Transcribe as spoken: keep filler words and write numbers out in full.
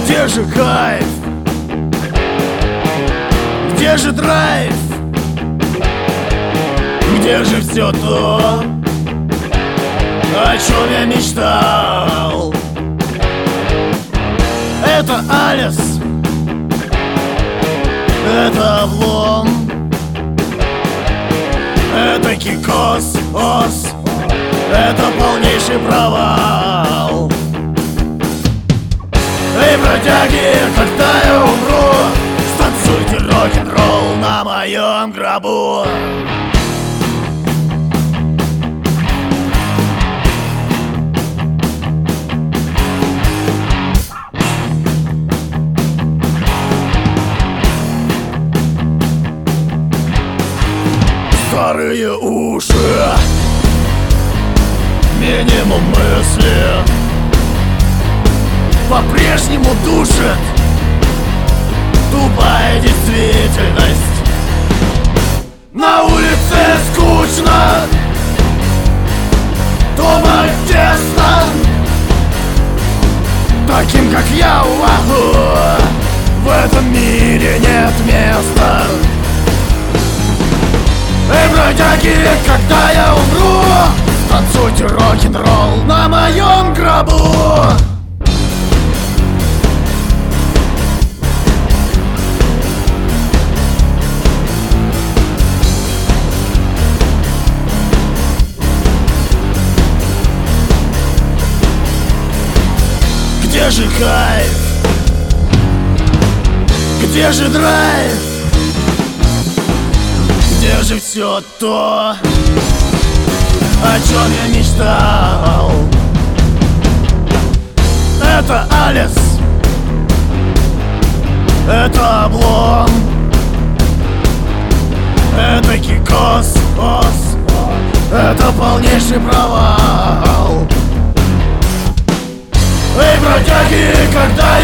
Где же кайф? Где же драйв? Где же все то, о чем я мечтал? Это Алис, это облом, это кикос, ос, это полнейший провал. Эй, бродяги, когда я умру, станцуйте рок-н-ролл на моем гробу. Старые уши, минимум мысли, по-прежнему душит тупая действительность. На улице скучно, дома тесно. Таким, как я, уаху, в этом мире нет места. Эй, бродяги, когда я умру, танцуйте рок-н-ролл на моем гробу. Где же кайф? Где же драйв? Где же все то, о чем я мечтал? Это Алис, это облом, это кикос, ос, это полнейший провал. Эй, бродяги, когда